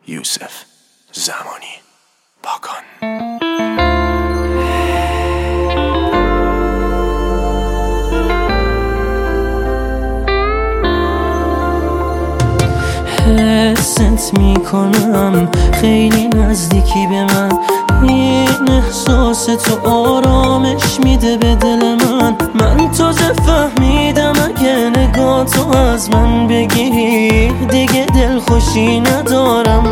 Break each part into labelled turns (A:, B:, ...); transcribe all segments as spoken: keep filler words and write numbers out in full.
A: یوسف زمانی باکان.
B: حست میکنم خیلی نزدیکی به من، این احساس تو آرامش میده به دل من. من تازه فهمیدم اگه نگاه تو از من بگیری دیگه دل خوشی ندارم.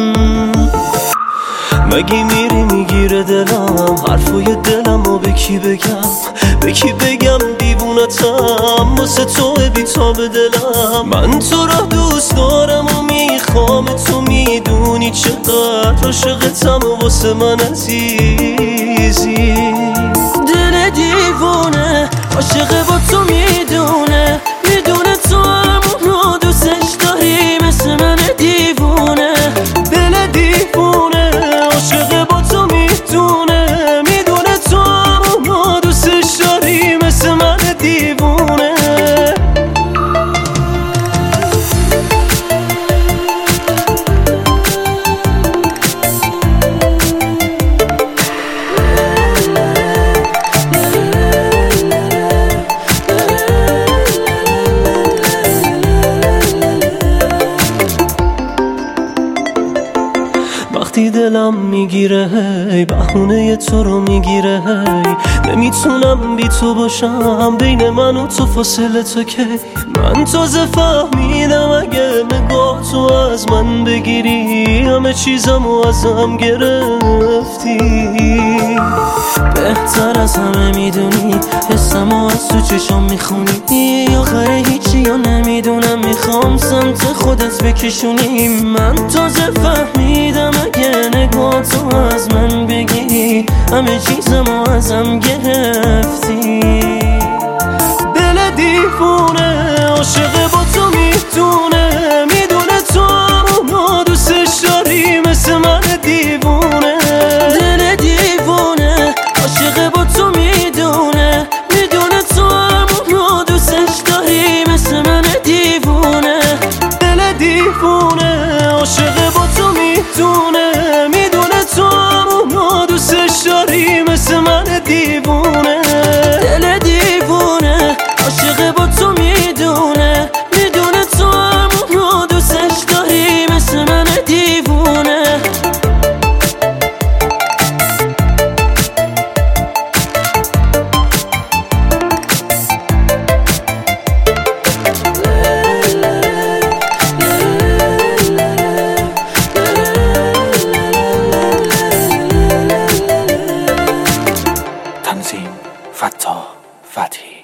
B: مگه میری میگیره دلم حرفای دلم و به کی بگم، به کی بگم دیوونتم واسه تو بی‌تاب دلم. من تو را دوست دارم و میخوام، تو میدونی چقدر عاشقتم واسه من عزیزی. دل دیوونه عاشق با تو میدونه، میدونه تو همونو دوستش داری مثل من دیوونه. دل دیوونه عاشق با تو میدونه، میدونه تو همونو دوستش داری مثل من دیوونه. وقتی دلم میگیره هی بهونه تو رو میگیره هی، نمیتونم بی تو باشم، بین من و تو فاصله تو کی. من تازه فهمیدم اگه نگاه تو از من بگیری همه چیزمو ازم گرفتی. بهتر از همه میدونی حسمو از تو چشم میخونی، آخر هیچی یا نمیدونم میخوام سمت خودت بکشونی. من تازه فهمیدم اگه نگاه تو از من بگی همه چیزمو ازم گرفتی. دل دیوونه عاشق با تو میدونه، میدونه تو همونو دوستش داری مثل من دیوونه. دل دیوونه عاشق با تو میدونه، میدونه تو همونو دوستش داری مثل من دیوونه. دل دیوونه عاشق با تو میدونه، میدونه تو همونو دوستش داری مثل من دیوونه. دل دیوونه عاشق با تو میدونه، میدونه تو همونو دوستش داری مثل من دیوونه.
A: تنظیم: فتا فتحی.